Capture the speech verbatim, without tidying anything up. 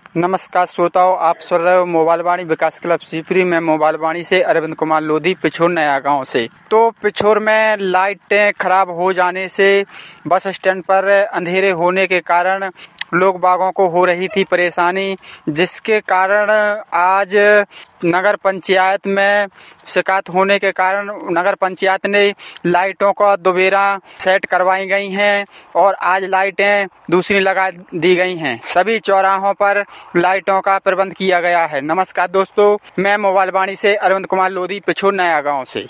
नमस्कार श्रोताओं, आप सुन रहे हो मोबाइल वाणी विकास क्लब शिवपुरी में। मोबाइल वाणी से अरविंद कुमार लोधी, पिछोर नया गांव से। तो पिछोर में लाइटें खराब हो जाने से बस स्टैंड पर अंधेरे होने के कारण लोग बागों को हो रही थी परेशानी, जिसके कारण आज नगर पंचायत में शिकायत होने के कारण नगर पंचायत ने लाइटों का दोबारा सेट करवाई गई हैं और आज लाइटें दूसरी लगा दी गई हैं। सभी चौराहों पर लाइटों का प्रबंध किया गया है। नमस्कार दोस्तों, मैं मोबाइल वाणी से अरविंद कुमार लोधी, पिछोर नया गांव से।